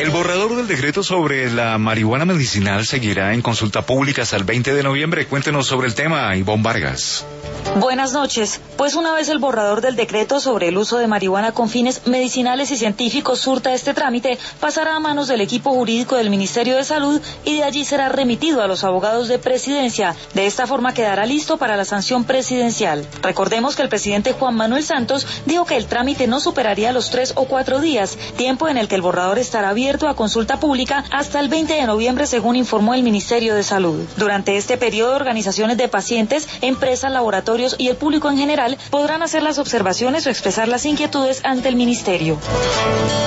El borrador del decreto sobre la marihuana medicinal seguirá en consulta pública hasta el 20 de noviembre. Cuéntenos sobre el tema, Ivonne Vargas. Buenas noches. Pues una vez el borrador del decreto sobre el uso de marihuana con fines medicinales y científicos surta este trámite, pasará a manos del equipo jurídico del Ministerio de Salud y de allí será remitido a los abogados de Presidencia. De esta forma quedará listo para la sanción presidencial. Recordemos que el presidente Juan Manuel Santos dijo que el trámite no superaría los 3 o 4 días, tiempo en el que el borrador estará abierto a consulta pública hasta el 20 de noviembre, según informó el Ministerio de Salud. Durante este periodo, organizaciones de pacientes, empresas, laboratorios y el público en general podrán hacer las observaciones o expresar las inquietudes ante el Ministerio.